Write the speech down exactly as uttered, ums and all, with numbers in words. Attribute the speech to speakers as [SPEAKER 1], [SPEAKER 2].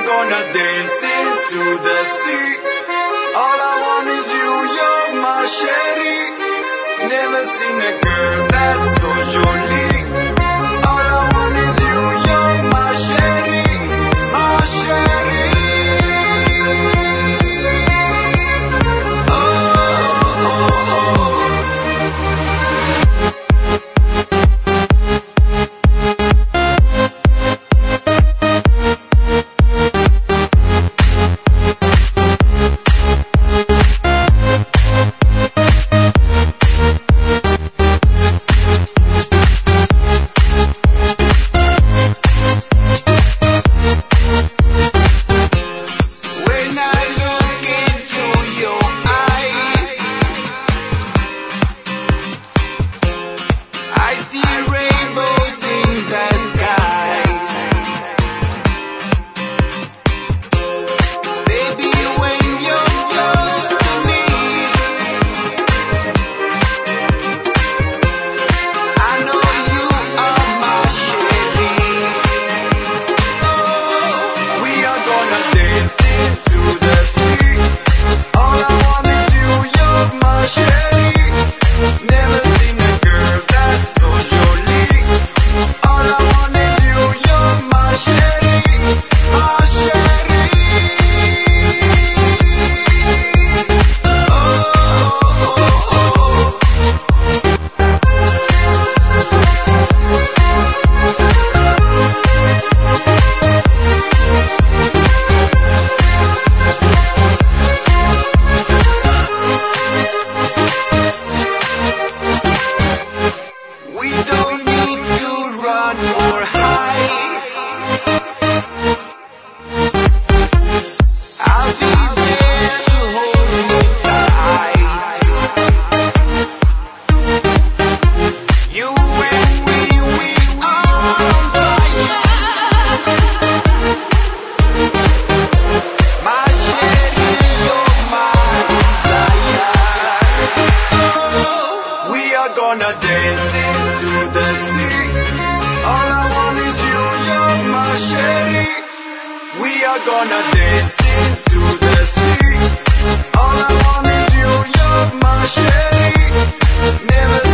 [SPEAKER 1] gonna dance into the sea. All I want is you, you're my sherry. Never seen a girl that's so jolie. All I want is you, you're my sherry, my sherry. Gonna dance into the sea. All I want is you, you're my sherry. We are gonna dance into the sea. All I want is you, you're my sherry. Never